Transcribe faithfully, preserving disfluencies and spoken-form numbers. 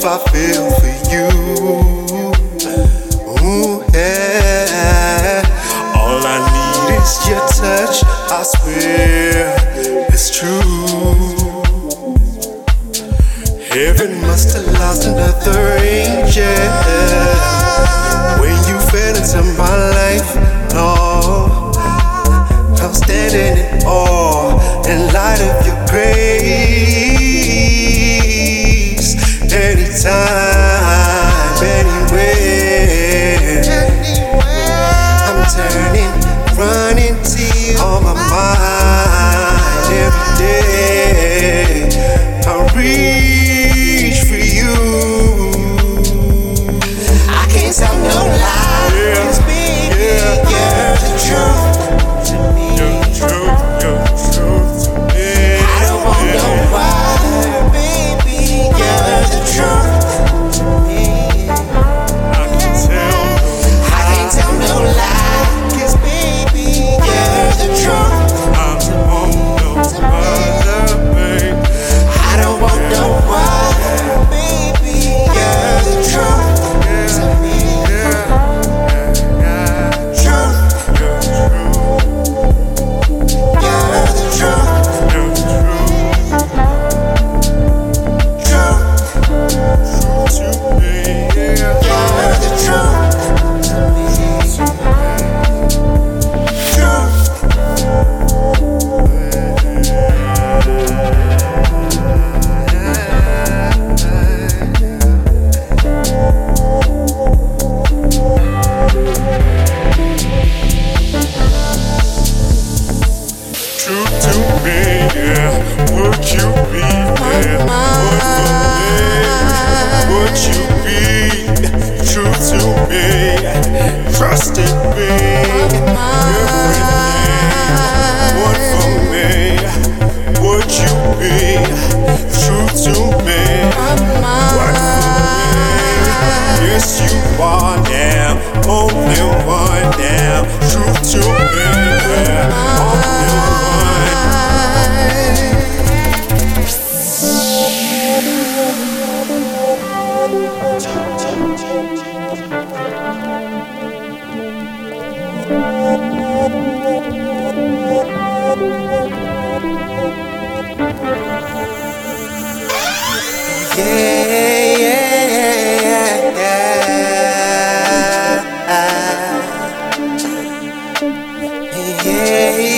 I feel for you. Ooh, yeah. All I need is your touch, I swear it's true. Heaven must have lost another angel when you fell into my life. No, I'm standing in awe in light of your grace. Anytime, anywhere, I'm turning, running to you on my mind every day. I reach for you. I can't tell no lie, 'cause baby, yeah, you're the truth. Trust in me, everything, one for me. Would you be true to me? One for me. Yes, you are now, only one now. True to me, only one. Yeah, yeah, yeah, yeah, yeah.